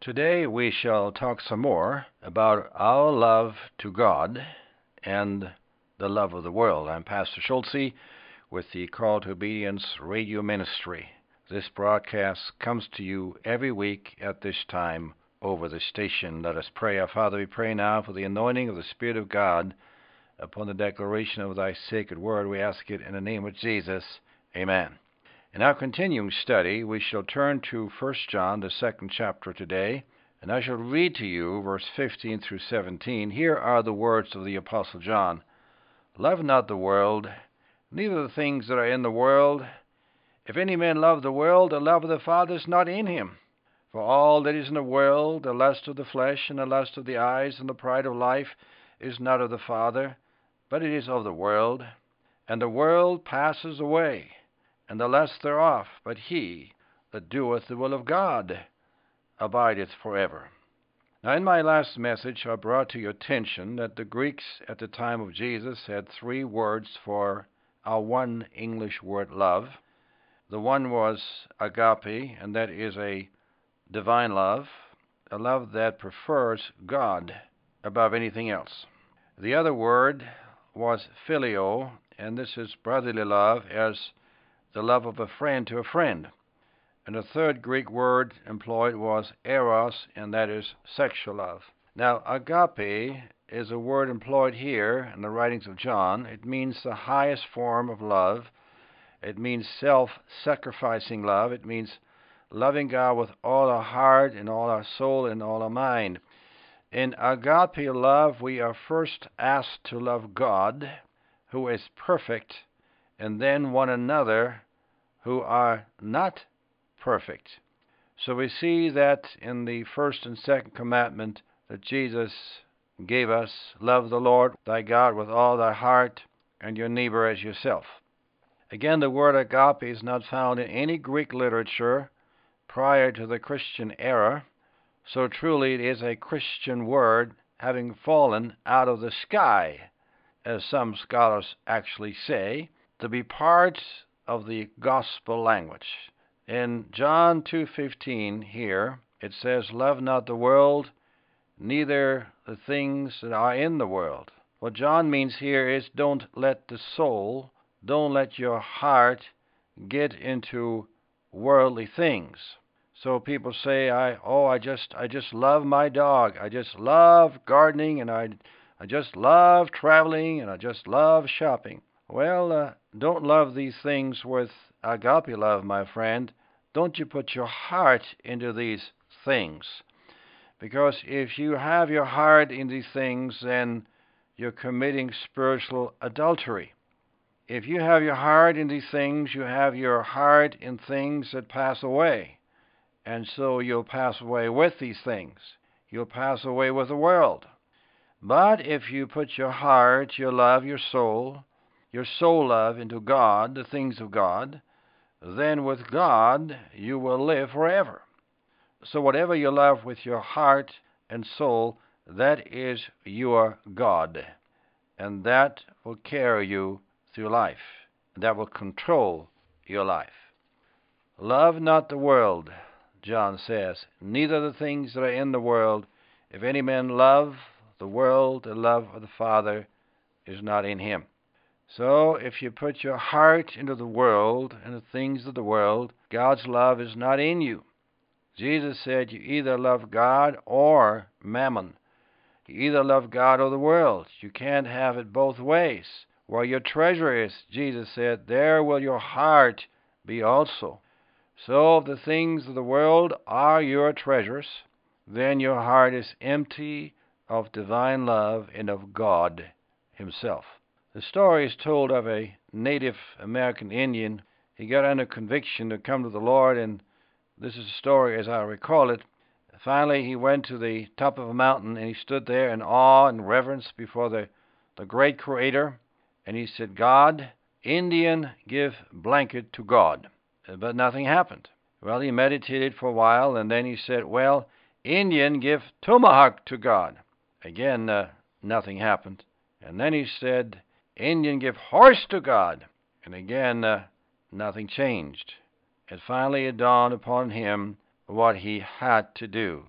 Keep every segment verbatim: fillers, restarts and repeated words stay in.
Today we shall talk some more about our love to God and the love of the world. I'm Pastor Schulze with the Call to Obedience radio ministry. This broadcast comes to you every week at this time over the station. Let us pray. Our Father, we pray now for the anointing of the Spirit of God upon the declaration of thy sacred word. We ask it in the name of Jesus. Amen. In our continuing study, we shall turn to First John, the second chapter today, and I shall read to you verse fifteen through seventeen. Here are the words of the Apostle John. Love not the world, neither the things that are in the world. If any man love the world, the love of the Father is not in him. For all that is in the world, the lust of the flesh, and the lust of the eyes, and the pride of life, is not of the Father, but it is of the world. And the world passes away, and the lust thereof, but he that doeth the will of God abideth forever. Now, in my last message, I brought to your attention that the Greeks at the time of Jesus had three words for our one English word, love. The one was agape, and that is a divine love, a love that prefers God above anything else. The other word was phileo, and this is brotherly love, as the love of a friend to a friend. And the third Greek word employed was eros, and that is sexual love. Now, agape is a word employed here in the writings of John. It means the highest form of love. It means self-sacrificing love. It means loving God with all our heart and all our soul and all our mind. In agape love, we are first asked to love God, who is perfect, and then one another who are not perfect. So we see that in the first and second commandment that Jesus gave us, love the Lord thy God with all thy heart, and your neighbor as yourself. Again, the word agape is not found in any Greek literature prior to the Christian era, so truly it is a Christian word having fallen out of the sky, as some scholars actually say, to be part of the gospel language. In John two fifteen here, it says, love not the world, neither the things that are in the world. What John means here is don't let the soul, don't let your heart get into worldly things. So people say, I oh, I just I just love my dog. I just love gardening, and I I just love traveling, and I just love shopping. Well, uh, don't love these things with agape love, my friend. Don't you put your heart into these things. Because if you have your heart in these things, then you're committing spiritual adultery. If you have your heart in these things, you have your heart in things that pass away. And so you'll pass away with these things. You'll pass away with the world. But if you put your heart, your love, your soul, your soul love into God, the things of God, then with God you will live forever. So whatever you love with your heart and soul, that is your God. And that will carry you through life. That will control your life. Love not the world, John says, neither the things that are in the world. If any man love the world, the love of the Father is not in him. So if you put your heart into the world and the things of the world, God's love is not in you. Jesus said you either love God or mammon. You either love God or the world. You can't have it both ways. Where your treasure is, Jesus said, there will your heart be also. So if the things of the world are your treasures, then your heart is empty of divine love and of God himself. The story is told of a Native American Indian. He got under conviction to come to the Lord, and this is a story as I recall it. Finally, he went to the top of a mountain, and he stood there in awe and reverence before the, the great Creator, and he said, God, Indian, give blanket to God. But nothing happened. Well, he meditated for a while, and then he said, well, Indian, give tomahawk to God. Again, uh, nothing happened. And then he said, Indian, give horse to God. And again, uh, nothing changed. And finally it dawned upon him what he had to do.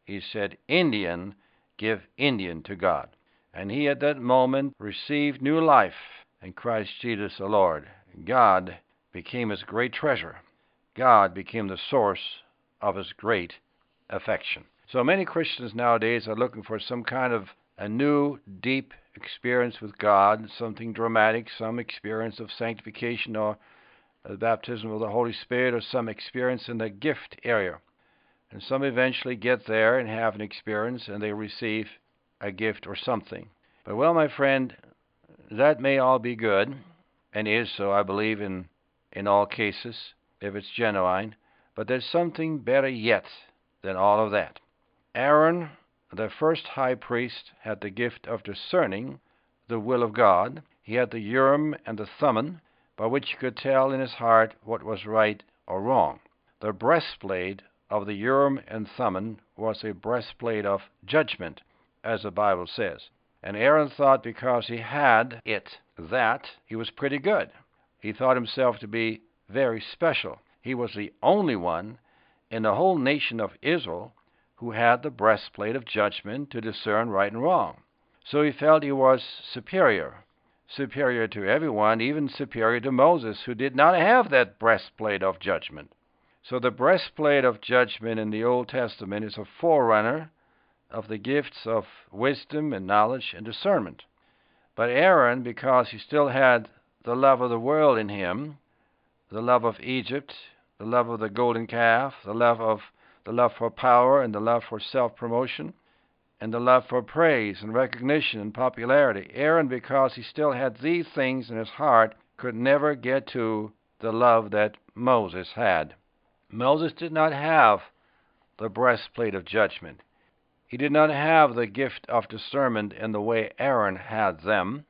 he said, Indian, give Indian to God. And he at that moment received new life in Christ Jesus the Lord. God became his great treasure. God became the source of his great affection. So many Christians nowadays are looking for some kind of a new, deep experience with God, something dramatic, some experience of sanctification or the baptism of the Holy Spirit, or some experience in the gift area. And some eventually get there and have an experience, and they receive a gift or something. But, well, my friend, that may all be good, and is so, I believe, in, in all cases, if it's genuine. But there's something better yet than all of that. Aaron, the first high priest, had the gift of discerning the will of God. He had the Urim and the Thummim, by which he could tell in his heart what was right or wrong. The breastplate of the Urim and Thummim was a breastplate of judgment, as the Bible says. And Aaron thought because he had it, that he was pretty good. He thought himself to be very special. He was the only one in the whole nation of Israel who had the breastplate of judgment to discern right and wrong. So he felt he was superior, superior to everyone, even superior to Moses, who did not have that breastplate of judgment. So the breastplate of judgment in the Old Testament is a forerunner of the gifts of wisdom and knowledge and discernment. But Aaron, because he still had the love of the world in him, the love of Egypt, the love of the golden calf, the love of the love for power and the love for self-promotion, and the love for praise and recognition and popularity. Aaron, because he still had these things in his heart, could never get to the love that Moses had. Moses did not have the breastplate of judgment. He did not have the gift of discernment in the way Aaron had them.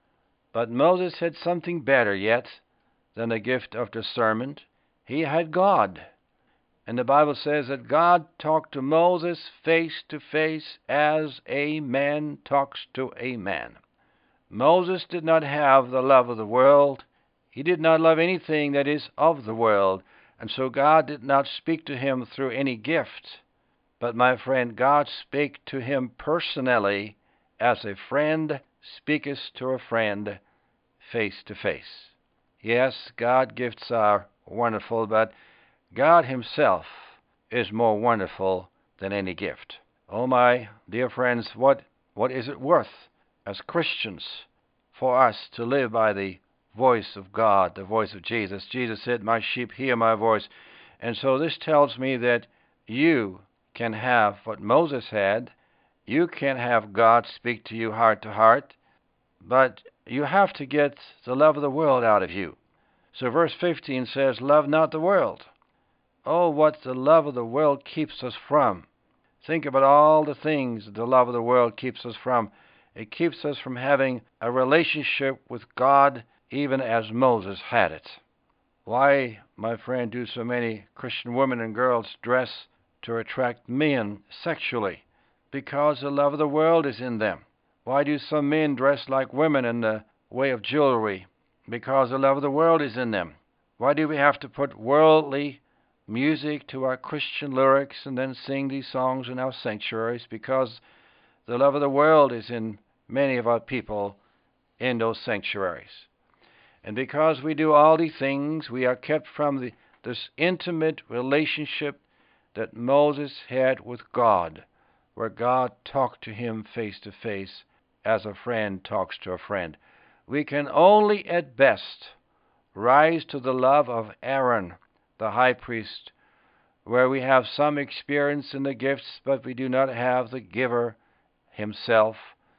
But Moses had something better yet than the gift of discernment. He had God. And the Bible says that God talked to Moses face to face as a man talks to a man. Moses did not have the love of the world. He did not love anything that is of the world. And so God did not speak to him through any gift. But, my friend, God spake to him personally as a friend speaketh to a friend face to face. Yes, God gifts are wonderful, but God himself is more wonderful than any gift. Oh, my dear friends, what, what is it worth as Christians for us to live by the voice of God, the voice of Jesus? Jesus said, my sheep hear my voice. And so this tells me that you can have what Moses had. You can have God speak to you heart to heart, but you have to get the love of the world out of you. So verse fifteen says, love not the world. Oh, what the love of the world keeps us from. Think about all the things that the love of the world keeps us from. It keeps us from having a relationship with God even as Moses had it. Why, my friend, do so many Christian women and girls dress to attract men sexually? Because the love of the world is in them. Why do some men dress like women in the way of jewelry? Because the love of the world is in them. Why do we have to put worldly music to our Christian lyrics and then sing these songs in our sanctuaries? Because the love of the world is in many of our people in those sanctuaries. And because we do all these things, we are kept from the, this intimate relationship that Moses had with God, where God talked to him face to face as a friend talks to a friend. We can only at best rise to the love of Aaron, the high priest, where we have some experience in the gifts, but we do not have the giver himself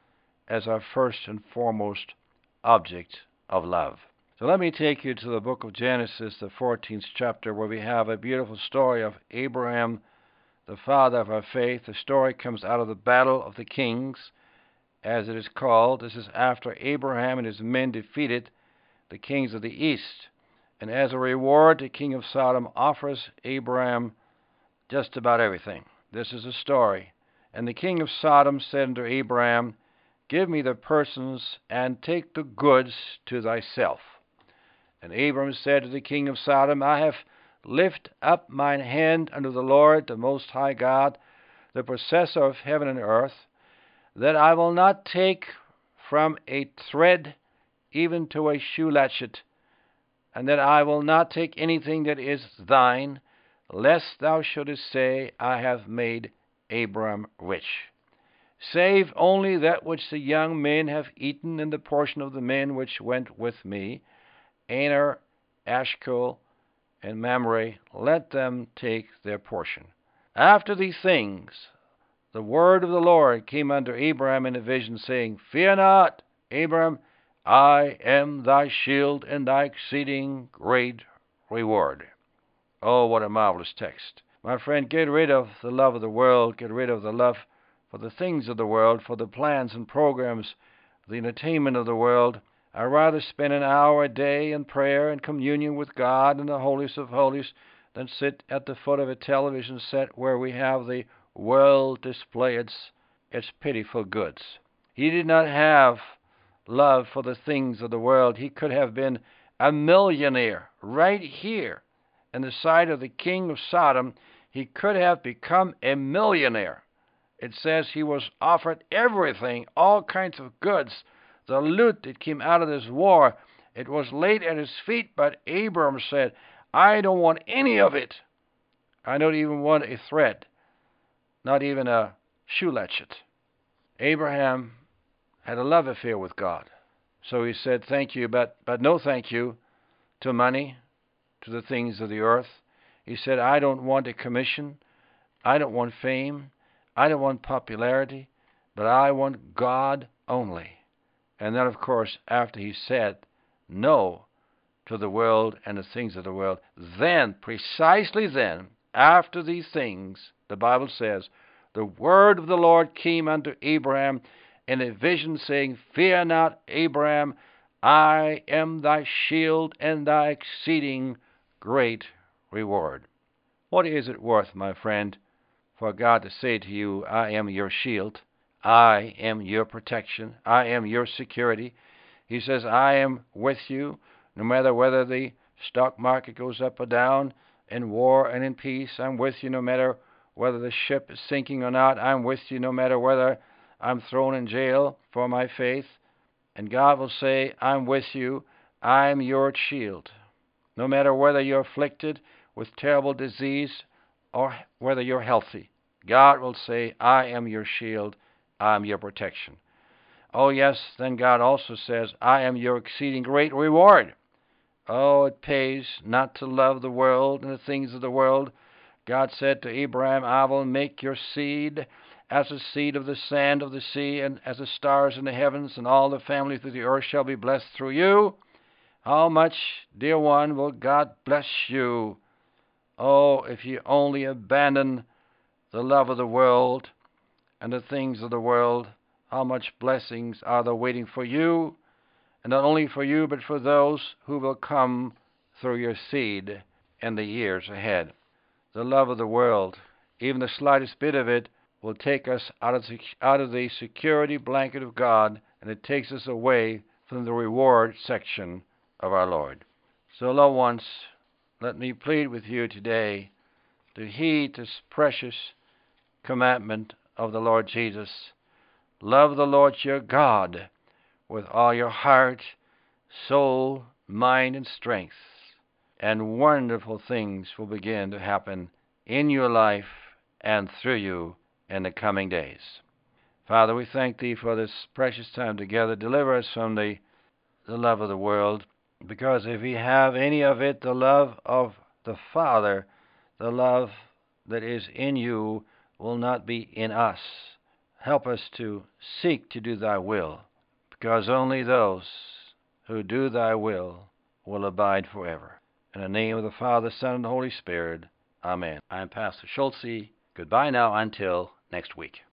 as our first and foremost object of love. So let me take you to the book of Genesis, the fourteenth chapter, where we have a beautiful story of Abraham, the father of our faith. The story comes out of the Battle of the Kings, as it is called. This is after Abraham and his men defeated the kings of the east. And as a reward, the king of Sodom offers Abraham just about everything. This is the story. And the king of Sodom said unto Abraham, give me the persons, and take the goods to thyself. And Abram said to the king of Sodom, I have lifted up mine hand unto the Lord, the Most High God, the possessor of heaven and earth, that I will not take from a thread even to a shoe latchet, and that I will not take anything that is thine, lest thou shouldest say, I have made Abram rich, save only that which the young men have eaten in the portion of the men which went with me, Aner, Ashcol, and Mamre, let them take their portion. After these things, the word of the Lord came unto Abram in a vision, saying, Fear not, Abram, I am thy shield and thy exceeding great reward. Oh, what a marvelous text. My friend, get rid of the love of the world, get rid of the love for the things of the world, for the plans and programs, the entertainment of the world. I'd rather spend an hour a day in prayer and communion with God in the holiest of holies than sit at the foot of a television set where we have the world display its, its pitiful goods. He did not have love for the things of the world. He could have been a millionaire right here in the sight of the king of Sodom. He could have become a millionaire. It says he was offered everything, all kinds of goods. The loot that came out of this war, it was laid at his feet, but Abram said, I don't want any of it. I don't even want a thread, not even a shoe latchet. Abraham had a love affair with God. So he said, thank you, but, but no thank you to money, to the things of the earth. He said, I don't want a commission. I don't want fame. I don't want popularity, but I want God only. And then, of course, after he said no to the world and the things of the world, then, precisely then, after these things, the Bible says, the word of the Lord came unto Abraham in a vision, saying, Fear not, Abraham, I am thy shield and thy exceeding great reward. What is it worth, my friend, for God to say to you, I am your shield, I am your protection, I am your security? He says, I am with you, no matter whether the stock market goes up or down, in war and in peace. I'm with you no matter whether the ship is sinking or not. I'm with you no matter whether I'm thrown in jail for my faith. And God will say, I'm with you, I'm your shield. No matter whether you're afflicted with terrible disease or whether you're healthy, God will say, I am your shield, I am your protection. Oh yes, then God also says, I am your exceeding great reward. Oh, it pays not to love the world and the things of the world. God said to Abraham, I will make your seed as the seed of the sand of the sea and as the stars in the heavens, and all the families of the earth shall be blessed through you. How much, dear one, will God bless you? Oh, if you only abandon the love of the world and the things of the world, how much blessings are there waiting for you, and not only for you, but for those who will come through your seed in the years ahead. The love of the world, even the slightest bit of it, will take us out of, out of the security blanket of God, and it takes us away from the reward section of our Lord. So, loved ones, let me plead with you today to heed this precious commandment of the Lord Jesus. Love the Lord your God with all your heart, soul, mind, and strength, and wonderful things will begin to happen in your life and through you in the coming days. Father, we thank Thee for this precious time together. Deliver us from the, the love of the world, because if we have any of it, the love of the Father, the love that is in you, will not be in us. Help us to seek to do Thy will, because only those who do Thy will will abide forever. In the name of the Father, Son, and the Holy Spirit, Amen. I'm Pastor Schulze. Goodbye now until next week.